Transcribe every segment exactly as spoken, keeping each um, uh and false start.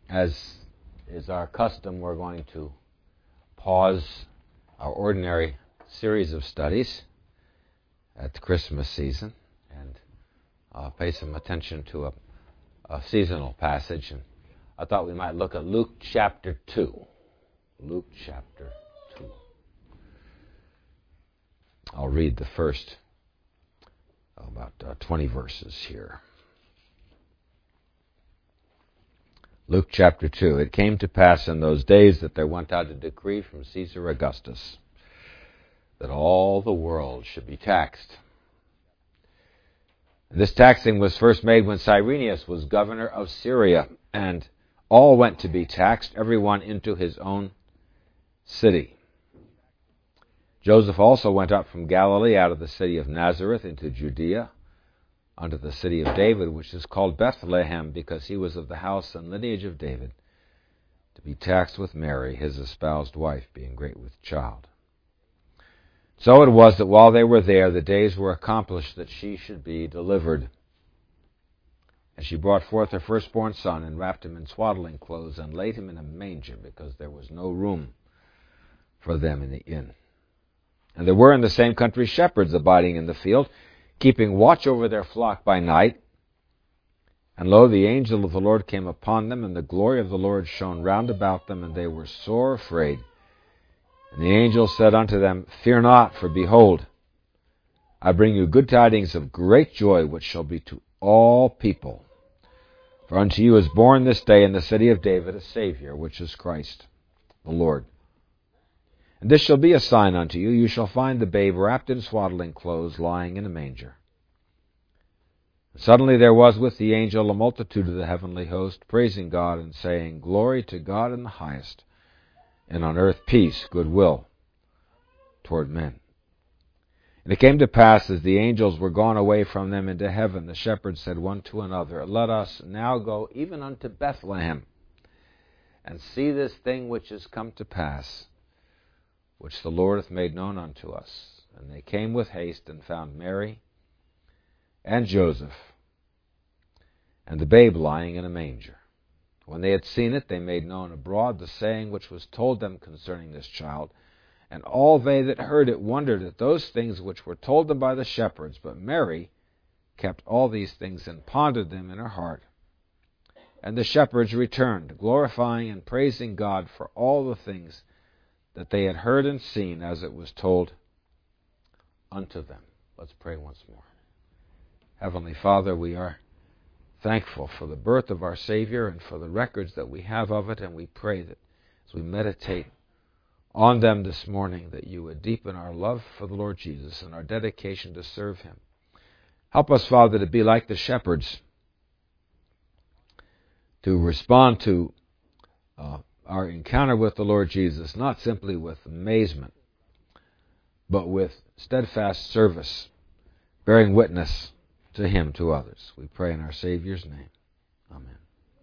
As is our custom, we're going to pause our ordinary series of studies at the Christmas season and uh, pay some attention to a, a seasonal passage. And I thought we might look at Luke chapter two. Luke chapter two. I'll read the first oh, about uh, twenty verses here. Luke chapter two. It came to pass in those days that there went out a decree from Caesar Augustus that all the world should be taxed. This taxing was first made when Cyrenius was governor of Syria, and all went to be taxed, everyone into his own city. Joseph also went up from Galilee out of the city of Nazareth into Judea, unto the city of David, which is called Bethlehem, because he was of the house and lineage of David, to be taxed with Mary, his espoused wife, being great with child. So it was that while they were there, the days were accomplished that she should be delivered. And she brought forth her firstborn son, and wrapped him in swaddling clothes, and laid him in a manger, because there was no room for them in the inn. And there were in the same country shepherds abiding in the field, keeping watch over their flock by night. And lo, the angel of the Lord came upon them, and the glory of the Lord shone round about them, and they were sore afraid. And the angel said unto them, Fear not, for behold, I bring you good tidings of great joy, which shall be to all people. For unto you is born this day in the city of David a Savior, which is Christ the Lord. And this shall be a sign unto you, you shall find the babe wrapped in swaddling clothes, lying in a manger. And suddenly there was with the angel a multitude of the heavenly host, praising God and saying, Glory to God in the highest, and on earth peace, goodwill toward men. And it came to pass, as the angels were gone away from them into heaven, the shepherds said one to another, Let us now go even unto Bethlehem, and see this thing which is come to pass, which the Lord hath made known unto us. And they came with haste, and found Mary and Joseph, and the babe lying in a manger. When they had seen it, they made known abroad the saying which was told them concerning this child. And all they that heard it wondered at those things which were told them by the shepherds. But Mary kept all these things, and pondered them in her heart. And the shepherds returned, glorifying and praising God for all the things that they had heard and seen as it was told unto them. Let's pray once more. Heavenly Father, we are thankful for the birth of our Savior and for the records that we have of it, and we pray that as we meditate on them this morning, that you would deepen our love for the Lord Jesus and our dedication to serve him. Help us, Father, to be like the shepherds, to respond to uh, our encounter with the Lord Jesus, not simply with amazement, but with steadfast service, bearing witness to him to others. We pray in our Savior's name. Amen.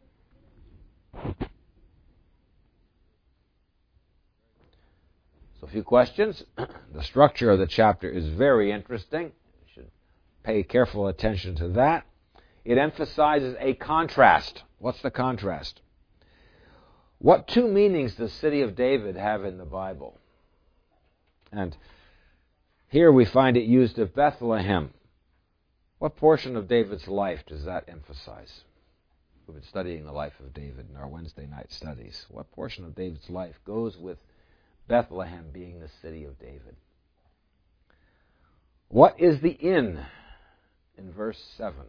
So a few questions. The structure of the chapter is very interesting. You should pay careful attention to that. It emphasizes a contrast. What's the contrast? What two meanings does City of David have in the Bible? And here we find it used of Bethlehem. What portion of David's life does that emphasize? We've been studying the life of David in our Wednesday night studies. What portion of David's life goes with Bethlehem being the city of David? What is the inn in verse seven?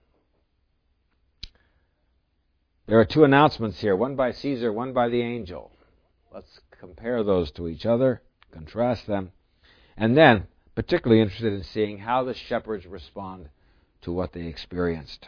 There are two announcements here, one by Caesar, one by the angel. Let's compare those to each other, contrast them, and then particularly interested in seeing how the shepherds respond to what they experienced.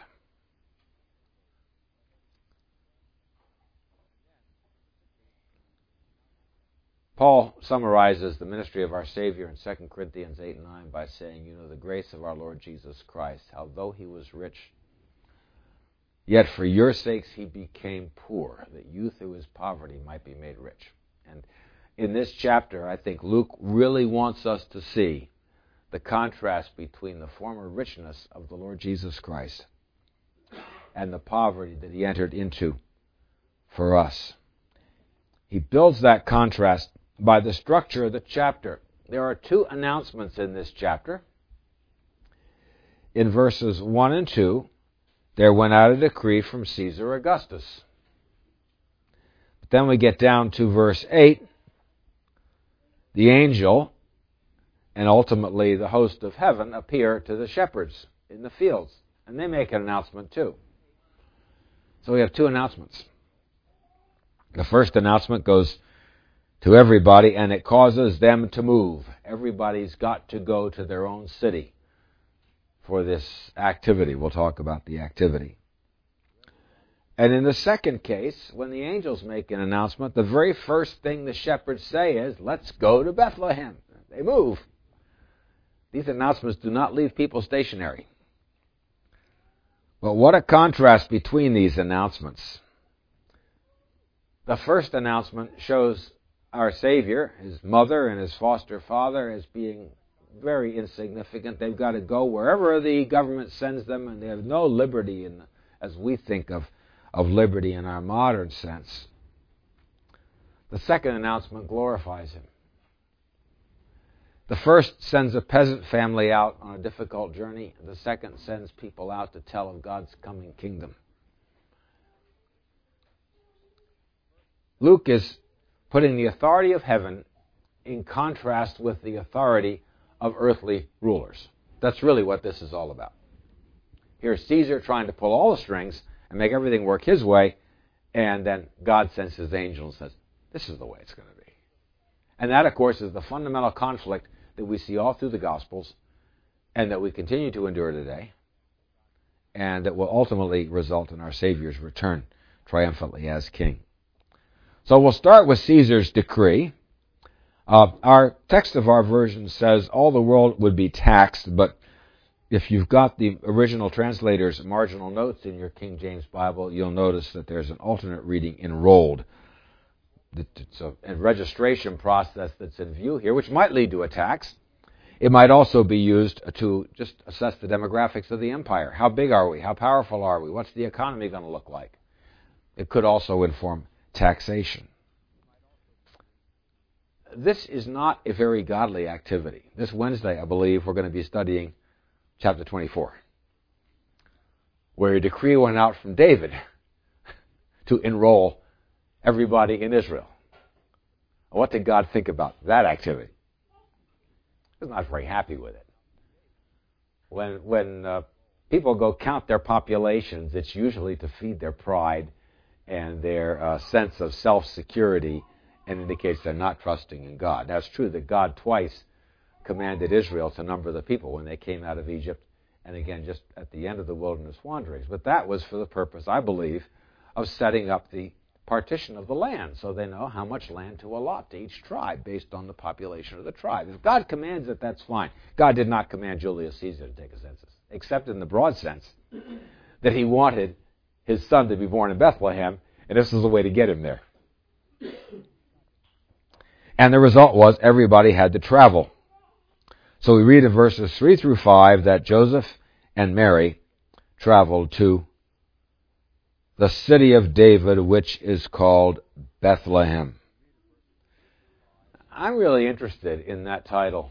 Paul summarizes the ministry of our Savior in Second Corinthians eight and nine by saying, you know, the grace of our Lord Jesus Christ, how though he was rich, yet for your sakes he became poor, that you through his poverty might be made rich. And in this chapter, I think Luke really wants us to see the contrast between the former richness of the Lord Jesus Christ and the poverty that he entered into for us. He builds that contrast by the structure of the chapter. There are two announcements in this chapter. In verses one and two, there went out a decree from Caesar Augustus. But then we get down to verse eight. The angel and ultimately the host of heaven appear to the shepherds in the fields, and they make an announcement too. So we have two announcements. The first announcement goes to everybody, and it causes them to move. Everybody's got to go to their own city for this activity. We'll talk about the activity. And in the second case, when the angels make an announcement, the very first thing the shepherds say is, let's go to Bethlehem. They move. These announcements do not leave people stationary. But what a contrast between these announcements. The first announcement shows our Savior, his mother, and his foster father as being very insignificant. They've got to go wherever the government sends them, and they have no liberty in, as we think of, of liberty in our modern sense. The second announcement glorifies him. The first sends a peasant family out on a difficult journey. The second sends people out to tell of God's coming kingdom. Luke is putting the authority of heaven in contrast with the authority of earthly rulers. That's really what this is all about. Here's Caesar trying to pull all the strings and make everything work his way, and then God sends his angel and says, this is the way it's going to be. And that, of course, is the fundamental conflict that we see all through the Gospels and that we continue to endure today, and that will ultimately result in our Savior's return triumphantly as King. So we'll start with Caesar's decree. Uh, our text of our version says all the world would be taxed, but if you've got the original translator's marginal notes in your King James Bible, you'll notice that there's an alternate reading, enrolled. It's a, a registration process that's in view here, which might lead to a tax. It might also be used to just assess the demographics of the empire. How big are we? How powerful are we? What's the economy going to look like? It could also inform taxation. This is not a very godly activity. This Wednesday, I believe, we're going to be studying chapter twenty-four, where a decree went out from David to enroll everybody in Israel. What did God think about that activity? He was not very happy with it. When, when uh, people go count their populations, it's usually to feed their pride and their uh, sense of self-security, and indicates they're not trusting in God. Now, it's true that God twice commanded Israel to number the people when they came out of Egypt, and again just at the end of the wilderness wanderings. But that was for the purpose, I believe, of setting up the partition of the land, so they know how much land to allot to each tribe based on the population of the tribe. If God commands it, that's fine. God did not command Julius Caesar to take a census, except in the broad sense that he wanted his son to be born in Bethlehem, and this was the way to get him there. And the result was everybody had to travel. So we read in verses three through five that Joseph and Mary traveled to the city of David, which is called Bethlehem. I'm really interested in that title,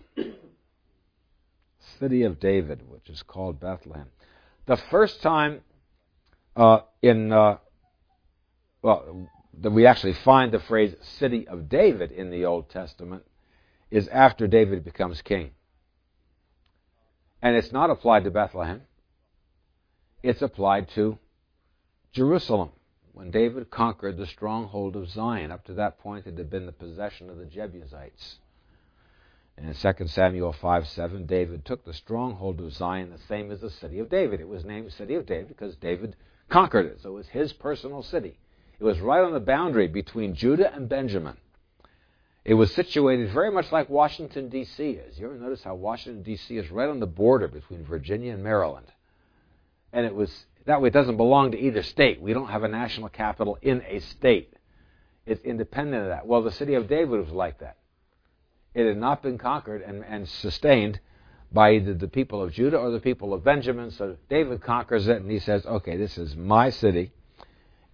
City of David, which is called Bethlehem. The first time uh, in, uh, well, that we actually find the phrase City of David in the Old Testament is after David becomes king. And it's not applied to Bethlehem. It's applied to Jerusalem, when David conquered the stronghold of Zion. Up to that point, it had been the possession of the Jebusites. And in Second Samuel five seven, David took the stronghold of Zion, the same as the city of David. It was named City of David because David conquered it, so it was his personal city. It was right on the boundary between Judah and Benjamin. It was situated very much like Washington, D C is. You ever notice how Washington, D C is right on the border between Virginia and Maryland? And it was that way. It doesn't belong to either state. We don't have a national capital in a state. It's independent of that. Well, the city of David was like that. It had not been conquered and, and sustained by either the people of Judah or the people of Benjamin. So David conquers it, and he says, okay, this is my city.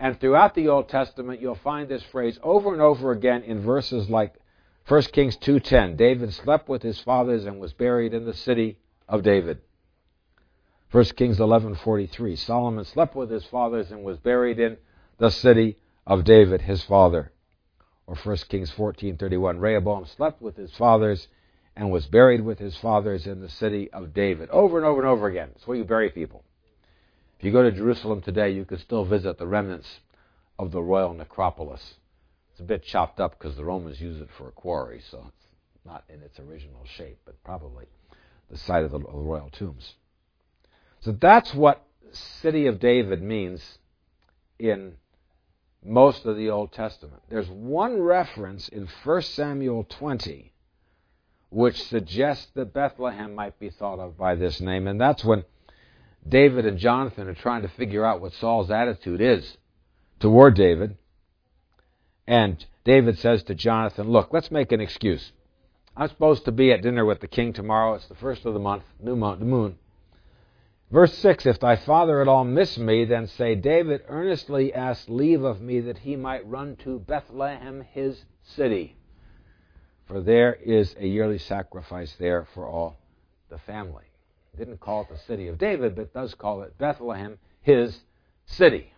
And throughout the Old Testament, you'll find this phrase over and over again in verses like First Kings two ten. David slept with his fathers and was buried in the city of David. First Kings eleven forty-three. Solomon slept with his fathers and was buried in the city of David, his father. Or First Kings fourteen thirty-one. Rehoboam slept with his fathers and was buried with his fathers in the city of David. Over and over and over again. It's where you bury people. If you go to Jerusalem today, you can still visit the remnants of the royal necropolis. It's a bit chopped up because the Romans used it for a quarry, so it's not in its original shape, but probably the site of the royal tombs. So that's what City of David means in most of the Old Testament. There's one reference in First Samuel twenty which suggests that Bethlehem might be thought of by this name, and that's when David and Jonathan are trying to figure out what Saul's attitude is toward David. And David says to Jonathan, look, let's make an excuse. I'm supposed to be at dinner with the king tomorrow. It's the first of the month, new moon, the moon. Verse six, if thy father at all miss me, then say, David earnestly asked leave of me that he might run to Bethlehem, his city. For there is a yearly sacrifice there for all the family. Didn't call it the city of David, but does call it Bethlehem, his city.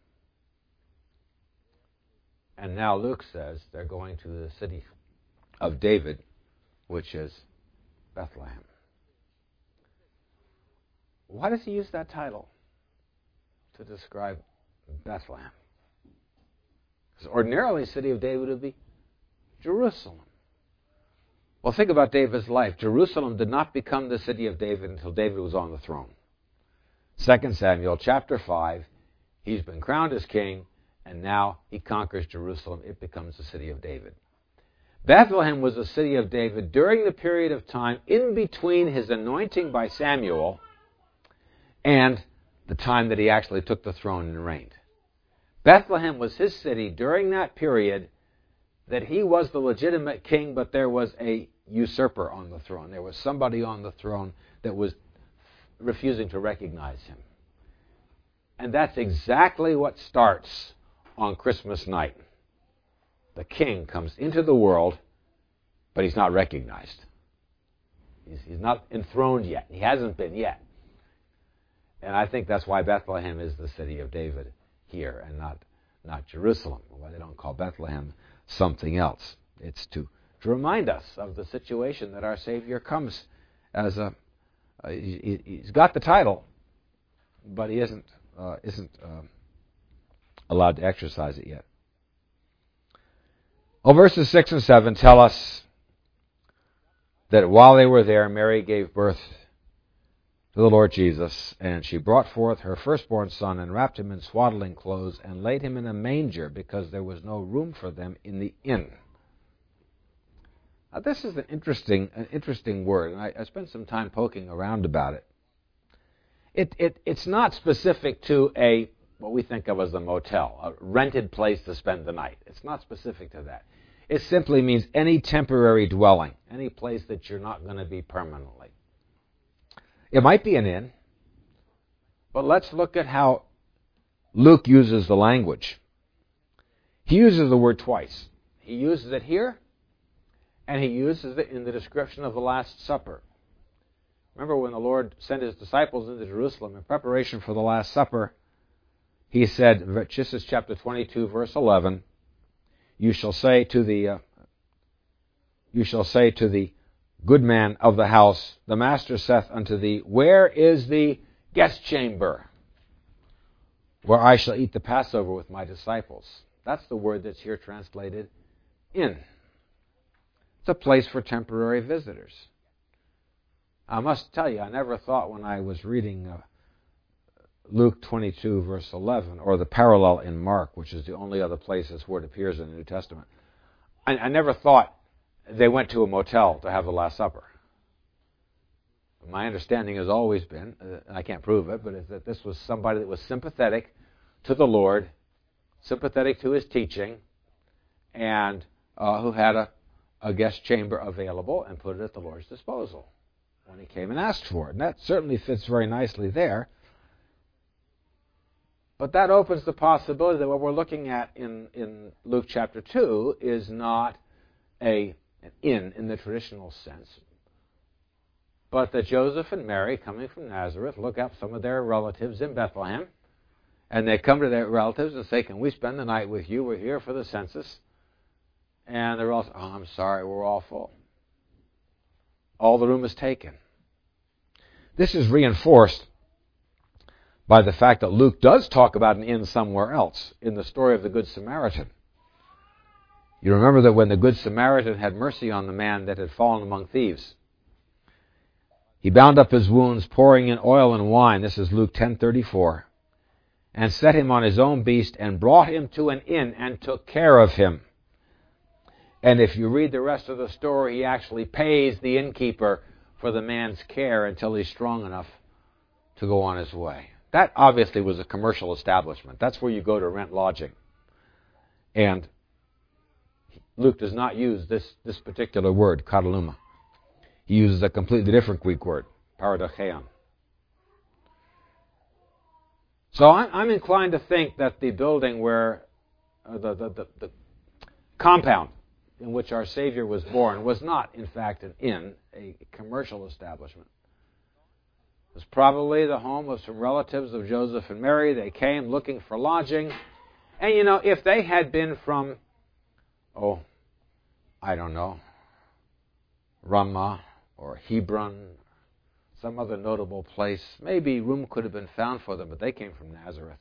And now Luke says they're going to the city of David, which is Bethlehem. Why does he use that title to describe Bethlehem? Because ordinarily, the city of David would be Jerusalem. Well, think about David's life. Jerusalem did not become the city of David until David was on the throne. Second Samuel chapter five, he's been crowned as king, and now he conquers Jerusalem. It becomes the city of David. Bethlehem was the city of David during the period of time in between his anointing by Samuel and the time that he actually took the throne and reigned. Bethlehem was his city during that period that he was the legitimate king, but there was a usurper on the throne. There was somebody on the throne that was refusing to recognize him. And that's exactly what starts on Christmas night. The king comes into the world, but he's not recognized. He's, he's not enthroned yet. He hasn't been yet. And I think that's why Bethlehem is the city of David here and not, not Jerusalem. Why they don't call Bethlehem something else. It's to, to remind us of the situation that our Savior comes as a, uh, he, he's got the title, but he isn't, uh, isn't uh, allowed to exercise it yet. Well, verses six and seven tell us that while they were there, Mary gave birth to the Lord Jesus, and she brought forth her firstborn son and wrapped him in swaddling clothes and laid him in a manger because there was no room for them in the inn. Now, this is an interesting, an interesting word, and I, I spent some time poking around about it. It, it. It's not specific to a what we think of as a motel, a rented place to spend the night. It's not specific to that. It simply means any temporary dwelling, any place that you're not going to be permanently. It might be an inn, but let's look at how Luke uses the language. He uses the word twice. He uses it here, and he uses it in the description of the Last Supper. Remember when the Lord sent his disciples into Jerusalem in preparation for the Last Supper, he said, this is chapter twenty-two, verse eleven, you shall say to the uh, you shall say to the good man of the house, the master saith unto thee, where is the guest chamber where I shall eat the Passover with my disciples? That's the word that's here translated inn. It's a place for temporary visitors. I must tell you, I never thought when I was reading uh, Luke twenty-two, verse eleven, or the parallel in Mark, which is the only other place this word appears in the New Testament, I, I never thought they went to a motel to have the Last Supper. My understanding has always been, uh, and I can't prove it, but is that this was somebody that was sympathetic to the Lord, sympathetic to his teaching, and uh, who had a, a guest chamber available and put it at the Lord's disposal when he came and asked for it. And that certainly fits very nicely there. But that opens the possibility that what we're looking at in, in Luke chapter two is not a, an inn in the traditional sense, but that Joseph and Mary, coming from Nazareth, look up some of their relatives in Bethlehem, and they come to their relatives and say, can we spend the night with you? We're here for the census. And they're all saying, oh, I'm sorry, we're all full. All the room is taken. This is reinforced by the fact that Luke does talk about an inn somewhere else in the story of the Good Samaritan. You remember that when the Good Samaritan had mercy on the man that had fallen among thieves, he bound up his wounds, pouring in oil and wine, this is Luke ten thirty-four, and set him on his own beast and brought him to an inn and took care of him. And if you read the rest of the story, he actually pays the innkeeper for the man's care until he's strong enough to go on his way. That obviously was a commercial establishment. That's where you go to rent lodging. And Luke does not use this, this particular word, kataluma. He uses a completely different Greek word, paradoxeon. So I'm, I'm inclined to think that the building where, uh, the, the, the, the compound in which our Savior was born was not, in fact, an inn, a commercial establishment. It was probably the home of some relatives of Joseph and Mary. They came looking for lodging. And, you know, if they had been from, oh, I don't know, Ramah or Hebron, some other notable place, maybe room could have been found for them, but they came from Nazareth.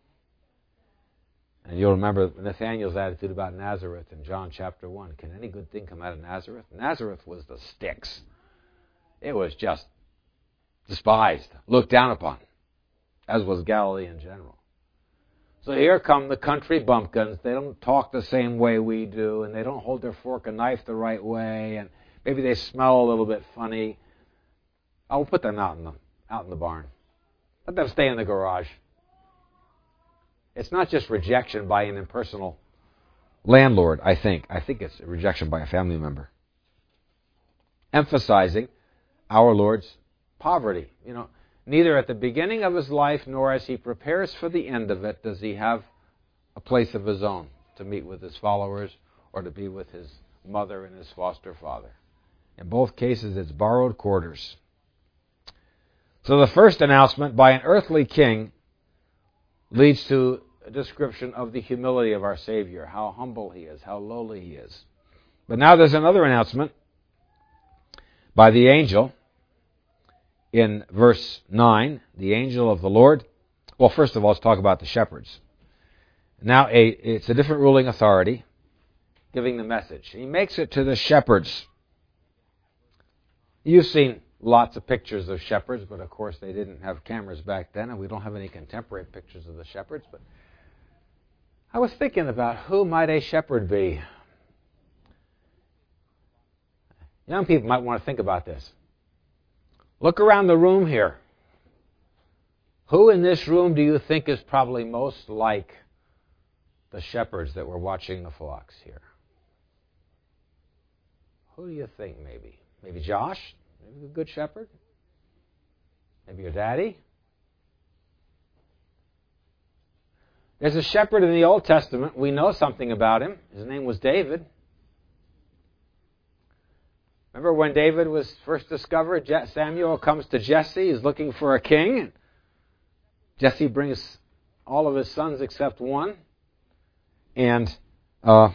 And you'll remember Nathanael's attitude about Nazareth in John chapter one. Can any good thing come out of Nazareth? Nazareth was the sticks. It was just despised, looked down upon, as was Galilee in general. So here come the country bumpkins. They don't talk the same way we do, and they don't hold their fork and knife the right way, and maybe they smell a little bit funny. I'll put them out in the, out in the barn. Let them stay in the garage. It's not just rejection by an impersonal landlord, I think. I think it's rejection by a family member. Emphasizing our Lord's poverty. You know, neither at the beginning of his life nor as he prepares for the end of it does he have a place of his own to meet with his followers or to be with his mother and his foster father. In both cases, it's borrowed quarters. So the first announcement by an earthly king leads to a description of the humility of our Savior, how humble he is, how lowly he is. But now there's another announcement by the angel in verse nine, the angel of the Lord. Well, first of all, let's talk about the shepherds. Now, a, it's a different ruling authority giving the message. He makes it to the shepherds. You've seen lots of pictures of shepherds, but of course they didn't have cameras back then, and we don't have any contemporary pictures of the shepherds. But I was thinking about who might a shepherd be. Young people might want to think about this. Look around the room here. Who in this room do you think is probably most like the shepherds that were watching the flocks here? Who do you think maybe? Maybe Josh? Maybe the good shepherd? Maybe your daddy? There's a shepherd in the Old Testament. We know something about him. His name was David. Remember when David was first discovered? Samuel comes to Jesse. He's looking for a king. Jesse brings all of his sons except one. And uh,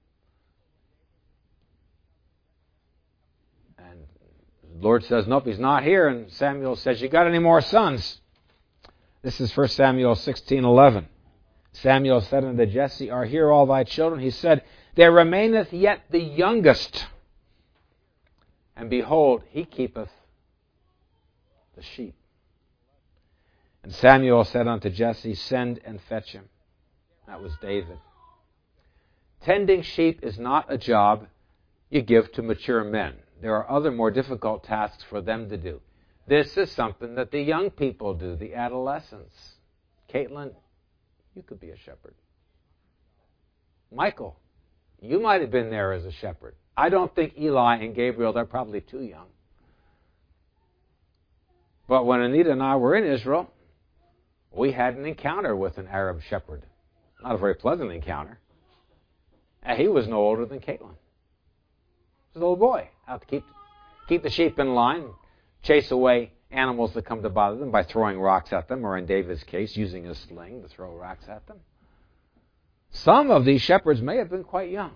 and the Lord says, nope, he's not here. And Samuel says, you got any more sons? This is First Samuel sixteen eleven. Samuel said unto Jesse, are here all thy children? He said, there remaineth yet the youngest. And behold, he keepeth the sheep. And Samuel said unto Jesse, send and fetch him. That was David. Tending sheep is not a job you give to mature men. There are other more difficult tasks for them to do. This is something that the young people do, the adolescents. Caitlin, you could be a shepherd. Michael, you might have been there as a shepherd. I don't think Eli and Gabriel, they're probably too young. But when Anita and I were in Israel, We had an encounter with an Arab shepherd. Not a very pleasant encounter. And he was no older than Caitlin. He was a little boy, out to keep, keep the sheep in line, chase away animals that come to bother them by throwing rocks at them, or in David's case, using a sling to throw rocks at them. Some of these shepherds may have been quite young.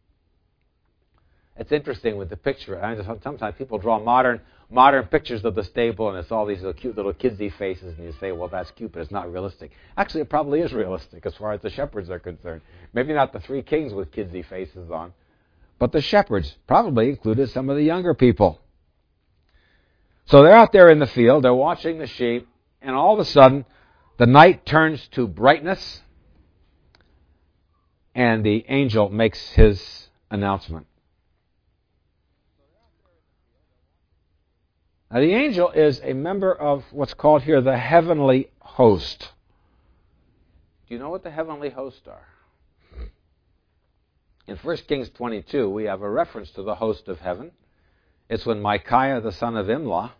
It's interesting with the picture. I mean, sometimes people draw modern modern pictures of the stable, and it's all these little cute little kidsy faces, and you say, well, that's cute, but it's not realistic. Actually, it probably is realistic as far as the shepherds are concerned. Maybe not the three kings with kidsy faces on, but the shepherds probably included some of the younger people. So they're out there in the field, they're watching the sheep, and all of a sudden, the night turns to brightness, and the angel makes his announcement. Now, the angel is a member of what's called here the heavenly host. Do you know what the heavenly host are? In First Kings twenty-two, we have a reference to the host of heaven. It's when Micaiah, the son of Imlah,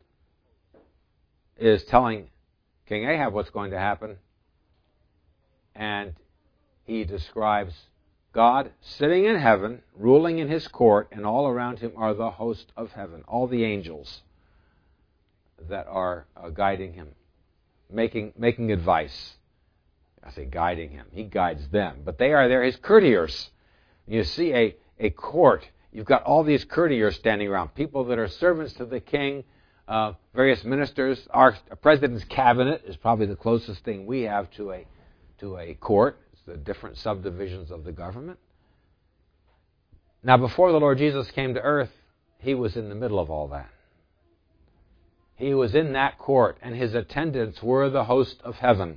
is telling King Ahab what's going to happen, and he describes God sitting in heaven, ruling in his court, and all around him are the host of heaven, all the angels that are uh, guiding him, making making advice. I say guiding him. He guides them. But they are there, his courtiers. You see a, a court. You've got all these courtiers standing around, people that are servants to the king, uh, various ministers. Our president's cabinet is probably the closest thing we have to a to a court. It's the different subdivisions of the government. Now, before the Lord Jesus came to earth, he was in the middle of all that. He was in that court, and his attendants were the host of heaven.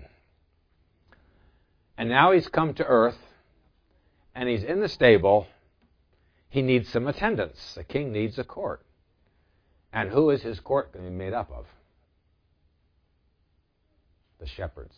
And now he's come to earth, and he's in the stable. He needs some attendants. A king needs a court. And who is his court going to be made up of? The shepherds.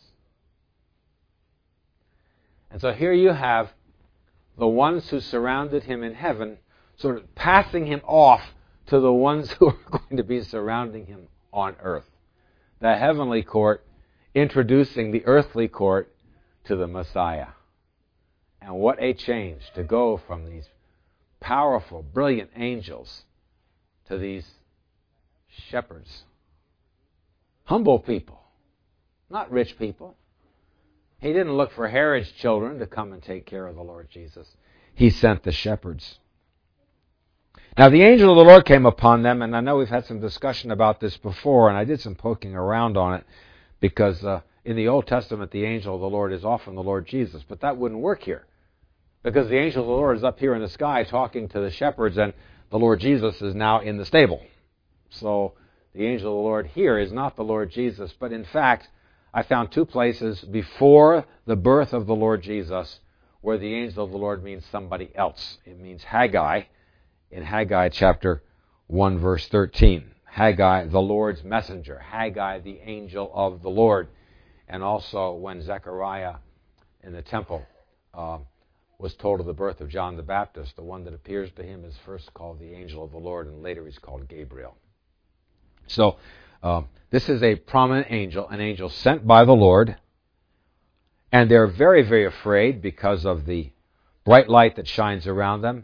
And so here you have the ones who surrounded him in heaven sort of passing him off to the ones who are going to be surrounding him on earth. The heavenly court introducing the earthly court to the Messiah. And what a change to go from these powerful, brilliant angels to these shepherds. Humble people, not rich people. He didn't look for Herod's children to come and take care of the Lord Jesus. He sent the shepherds. Now the angel of the Lord came upon them, and I know we've had some discussion about this before, and I did some poking around on it, because uh, in the Old Testament the angel of the Lord is often the Lord Jesus, but that wouldn't work here, because the angel of the Lord is up here in the sky talking to the shepherds, and the Lord Jesus is now in the stable. So the angel of the Lord here is not the Lord Jesus, but in fact, I found two places before the birth of the Lord Jesus where the angel of the Lord means somebody else. It means Haggai, in Haggai chapter one, verse thirteen. Haggai, the Lord's messenger. Haggai, the angel of the Lord. And also when Zechariah in the temple uh, was told of the birth of John the Baptist, the one that appears to him is first called the angel of the Lord, and later he's called Gabriel. So uh, this is a prominent angel, an angel sent by the Lord, and they're very, very afraid because of the bright light that shines around them.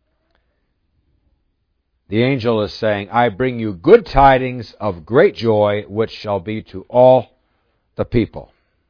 The angel is saying, I bring you good tidings of great joy, which shall be to all the people.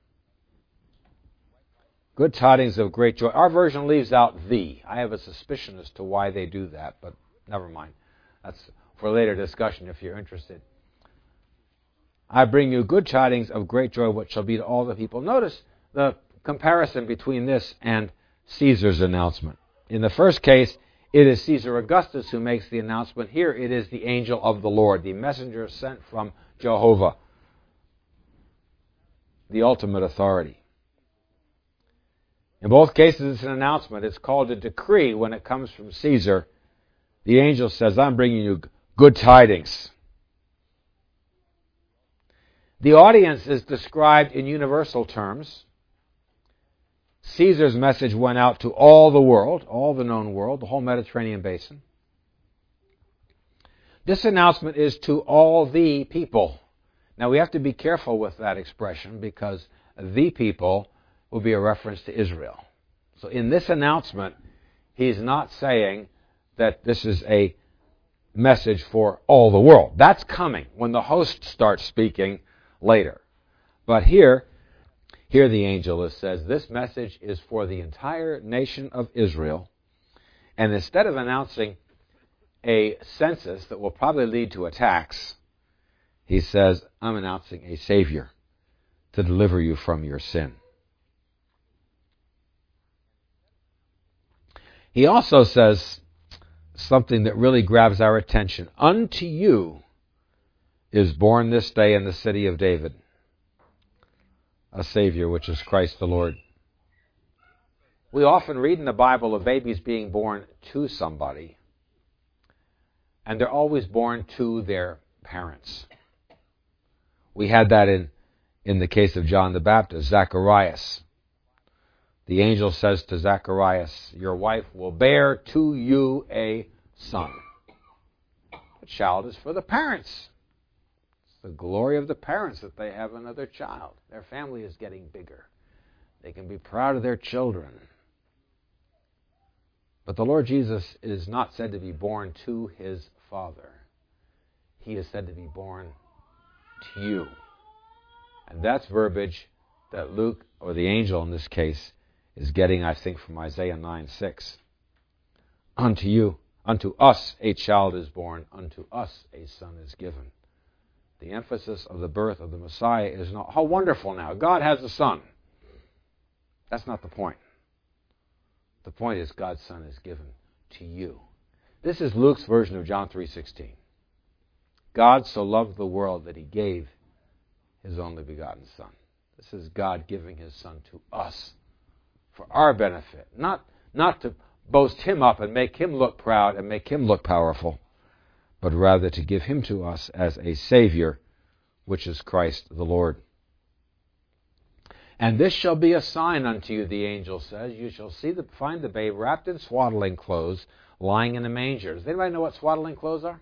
Good tidings of great joy. Our version leaves out the. I have a suspicion as to why they do that, but never mind. That's for later discussion if you're interested. I bring you good tidings of great joy, which shall be to all the people. Notice the comparison between this and Caesar's announcement. In the first case, it is Caesar Augustus who makes the announcement. Here it is the angel of the Lord, the messenger sent from Jehovah, the ultimate authority. In both cases, it's an announcement. It's called a decree when it comes from Caesar. The angel says, I'm bringing you good tidings. The audience is described in universal terms. Caesar's message went out to all the world, all the known world, the whole Mediterranean basin. This announcement is to all the people, Now we have to be careful with that expression because the people will be a reference to Israel. So in this announcement, he's not saying that this is a message for all the world. That's coming when the host starts speaking later. But here, here the angel says, this message is for the entire nation of Israel. And instead of announcing a census that will probably lead to attacks, he says, I'm announcing a Savior to deliver you from your sin. He also says something that really grabs our attention. Unto you is born this day in the city of David a Savior, which is Christ the Lord. We often read in the Bible of babies being born to somebody, and they're always born to their parents. We had that in, in the case of John the Baptist, Zacharias. The angel says to Zacharias, your wife will bear to you a son. The child is for the parents. It's the glory of the parents that they have another child. Their family is getting bigger. They can be proud of their children. But the Lord Jesus is not said to be born to his Father. He is said to be born to you. And that's verbiage that Luke, or the angel in this case, is getting, I think, from Isaiah nine six. Unto you, unto us a child is born, unto us a son is given. The emphasis of the birth of the Messiah is not, how wonderful now, God has a son. That's not the point. The point is God's Son is given to you. This is Luke's version of John three sixteen. God so loved the world that he gave his only begotten Son. This is God giving his Son to us for our benefit, not, not to boast him up and make him look proud and make him look powerful, but rather to give him to us as a Savior, which is Christ the Lord. And this shall be a sign unto you, the angel says. You shall see the, find the babe wrapped in swaddling clothes, lying in a manger. Does anybody know what swaddling clothes are?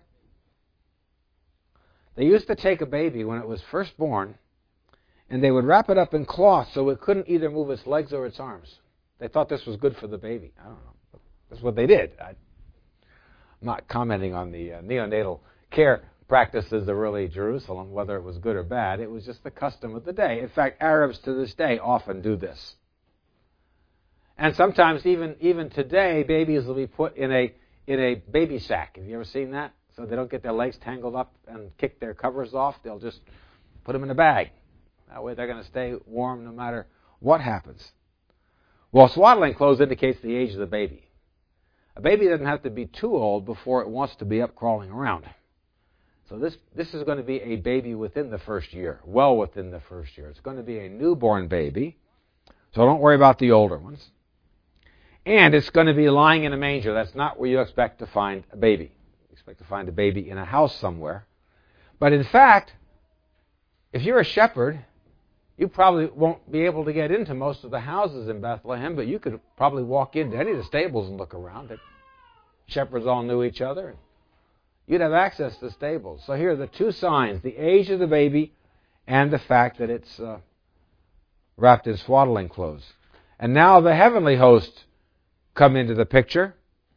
They used to take a baby when it was first born, and they would wrap it up in cloth so it couldn't either move its legs or its arms. They thought this was good for the baby. I don't know. That's what they did. I, I'm not commenting on the uh, neonatal care practices of early Jerusalem, whether it was good or bad. It was just the custom of the day. In fact, Arabs to this day often do this. And sometimes even even today, babies will be put in a in a baby sack. Have you ever seen that? So they don't get their legs tangled up and kick their covers off. They'll just put them in a bag. That way they're going to stay warm no matter what happens. Well, swaddling clothes indicates the age of the baby. A baby doesn't have to be too old before it wants to be up crawling around. So this, this is going to be a baby within the first year, well within the first year. It's going to be a newborn baby, so don't worry about the older ones. And it's going to be lying in a manger. That's not where you expect to find a baby. You expect to find a baby in a house somewhere. But in fact, if you're a shepherd, you probably won't be able to get into most of the houses in Bethlehem, but you could probably walk into any of the stables and look around. The shepherds all knew each other. You'd have access to stables. So here are the two signs, the age of the baby and the fact that it's uh, wrapped in swaddling clothes. And now the heavenly host come into the picture,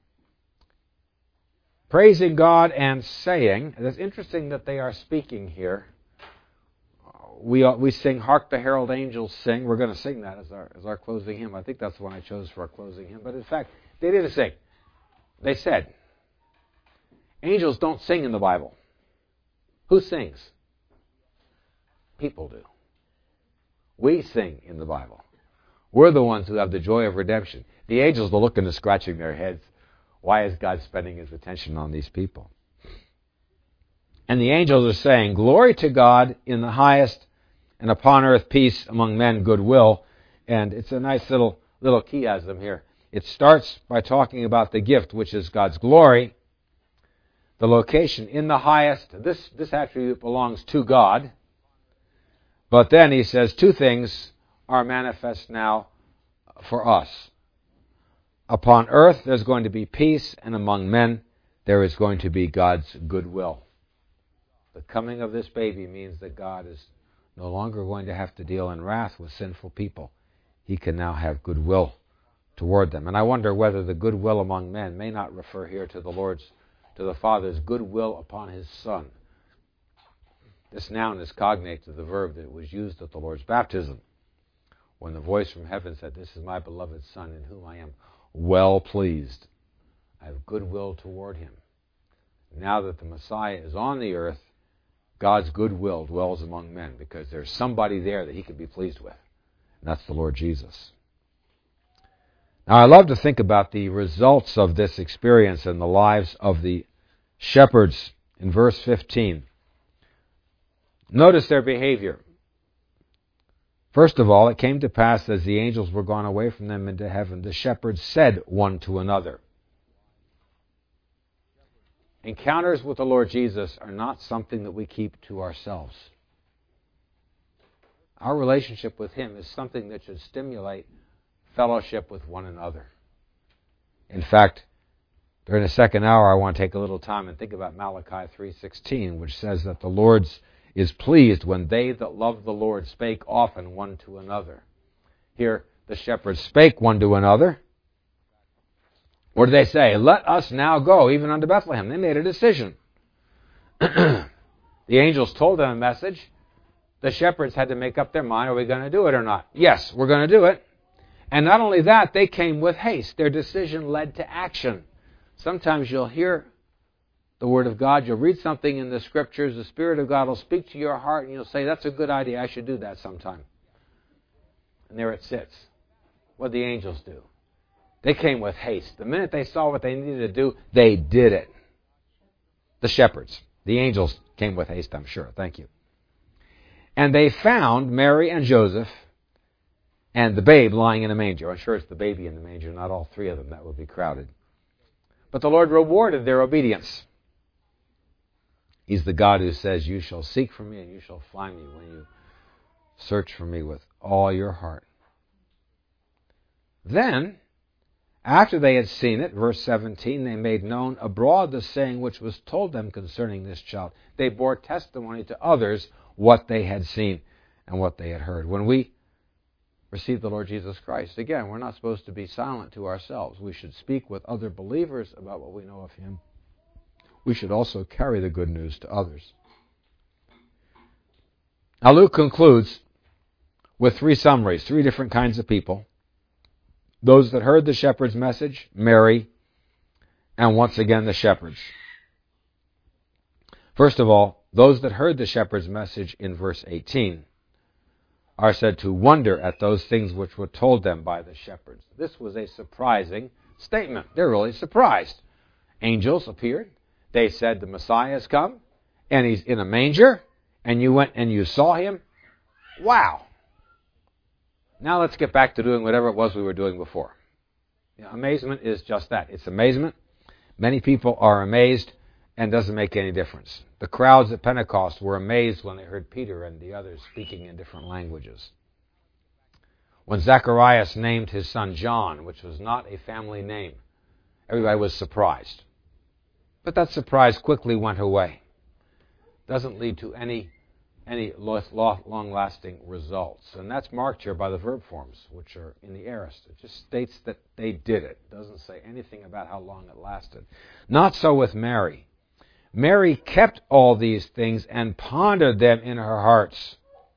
praising God and saying, and it's interesting that they are speaking here. We we sing, Hark the Herald Angels Sing. We're going to sing that as our, as our closing hymn. I think that's the one I chose for our closing hymn. But in fact, they didn't sing. They said, angels don't sing in the Bible. Who sings? People do. We sing in the Bible. We're the ones who have the joy of redemption. The angels are looking and scratching their heads. Why is God spending his attention on these people? And the angels are saying, glory to God in the highest, and upon earth peace among men goodwill. And it's a nice little little chiasm here. It starts by talking about the gift, which is God's glory. The location in the highest, this, this attribute belongs to God. But then he says two things are manifest now for us. Upon earth there's going to be peace, and among men there is going to be God's goodwill. The coming of this baby means that God is no longer going to have to deal in wrath with sinful people. He can now have goodwill toward them. And I wonder whether the goodwill among men may not refer here to the Lord's, to the Father's goodwill upon His Son. This noun is cognate to the verb that was used at the Lord's baptism, when the voice from heaven said, "This is my beloved Son, in whom I am well pleased. I have goodwill toward Him." Now that the Messiah is on the earth, God's goodwill dwells among men, because there's somebody there that He can be pleased with. And that's the Lord Jesus. Now, I love to think about the results of this experience in the lives of the shepherds in verse fifteen. Notice their behavior. First of all, it came to pass as the angels were gone away from them into heaven, the shepherds said one to another. Encounters with the Lord Jesus are not something that we keep to ourselves. Our relationship with Him is something that should stimulate fellowship with one another. In fact, during the second hour, I want to take a little time and think about Malachi three sixteen, which says that the Lord is pleased when they that love the Lord spake often one to another. Here, the shepherds spake one to another. What did they say? Let us now go, even unto Bethlehem. They made a decision. The angels told them a message. The shepherds had to make up their mind, are we going to do it or not? Yes, we're going to do it. And not only that, they came with haste. Their decision led to action. Sometimes you'll hear the Word of God, you'll read something in the Scriptures, the Spirit of God will speak to your heart, and you'll say, that's a good idea, I should do that sometime. And there it sits. What did the angels do? They came with haste. The minute they saw what they needed to do, they did it. The shepherds. The angels came with haste, I'm sure. Thank you. And they found Mary and Joseph and the babe lying in a manger. I'm sure it's the baby in the manger, not all three of them. That would be crowded. But the Lord rewarded their obedience. He's the God who says, you shall seek for me and you shall find me when you search for me with all your heart. Then, after they had seen it, verse seventeen, they made known abroad the saying which was told them concerning this child. They bore testimony to others what they had seen and what they had heard. When we receive the Lord Jesus Christ, again, we're not supposed to be silent to ourselves. We should speak with other believers about what we know of Him. We should also carry the good news to others. Now Luke concludes with three summaries, three different kinds of people. Those that heard the shepherd's message, Mary, and once again the shepherds. First of all, those that heard the shepherd's message in verse eighteen are said to wonder at those things which were told them by the shepherds. This was a surprising statement. They're really surprised. Angels appeared. They said the Messiah has come, and He's in a manger, and you went and you saw Him. Wow. Now let's get back to doing whatever it was we were doing before. You know, amazement is just that. It's amazement. Many people are amazed, and it doesn't make any difference. The crowds at Pentecost were amazed when they heard Peter and the others speaking in different languages. When Zacharias named his son John, which was not a family name, everybody was surprised. But that surprise quickly went away. Doesn't lead to any any long-lasting results. And that's marked here by the verb forms, which are in the aorist. It just states that they did it. It doesn't say anything about how long it lasted. Not so with Mary. Mary kept all these things and pondered them in her hearts.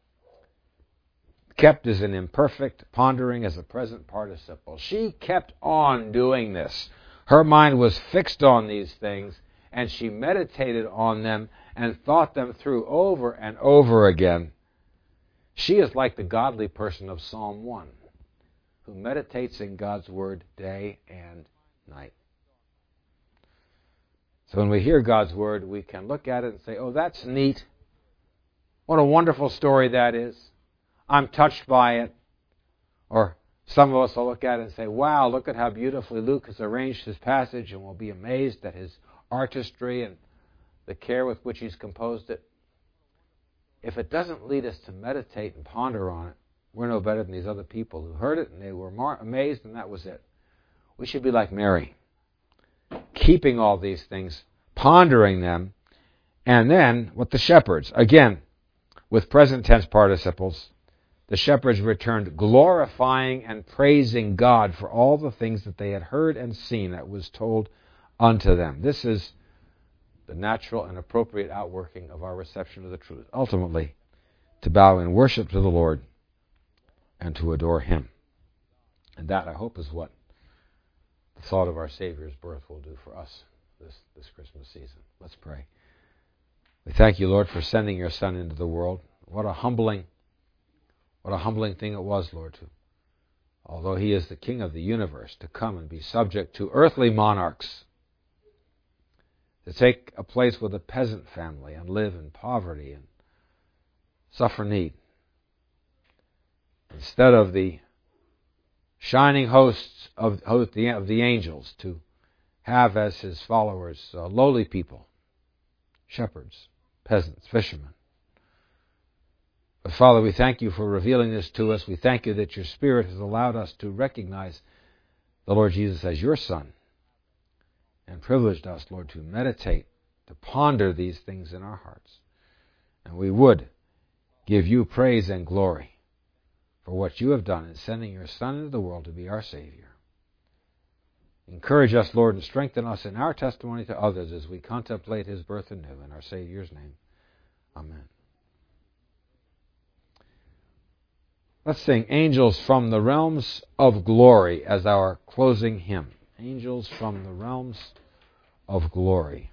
Kept is an imperfect, pondering as a present participle. She kept on doing this. Her mind was fixed on these things, and she meditated on them and thought them through over and over again. She is like the godly person of Psalm one, who meditates in God's Word day and night. So when we hear God's Word, we can look at it and say, oh, that's neat. What a wonderful story that is. I'm touched by it. Or some of us will look at it and say, wow, look at how beautifully Luke has arranged his passage, and we'll be amazed at his artistry and the care with which he's composed it. If it doesn't lead us to meditate and ponder on it, we're no better than these other people who heard it and they were more amazed, and that was it. We should be like Mary, keeping all these things, pondering them, And then with the shepherds, again, with present tense participles, the shepherds returned glorifying and praising God for all the things that they had heard and seen that was told unto them. This is the natural and appropriate outworking of our reception of the truth. Ultimately, to bow in worship to the Lord and to adore Him. And that, I hope, is what the thought of our Savior's birth will do for us this, this Christmas season. Let's pray. We thank you, Lord, for sending your Son into the world. What a humbling, what a humbling thing it was, Lord, to, although He is the King of the universe, to come and be subject to earthly monarchs, to take a place with a peasant family and live in poverty and suffer need. Instead of the shining hosts of, of, the, of the angels, to have as His followers uh, lowly people, shepherds, peasants, fishermen. But Father, we thank you for revealing this to us. We thank you that your Spirit has allowed us to recognize the Lord Jesus as your Son, and privileged us, Lord, to meditate, to ponder these things in our hearts. And we would give you praise and glory for what you have done in sending your Son into the world to be our Savior. Encourage us, Lord, and strengthen us in our testimony to others as we contemplate His birth anew. In our Savior's name, amen. Let's sing Angels from the Realms of Glory as our closing hymn. Angels from the Realms of Glory.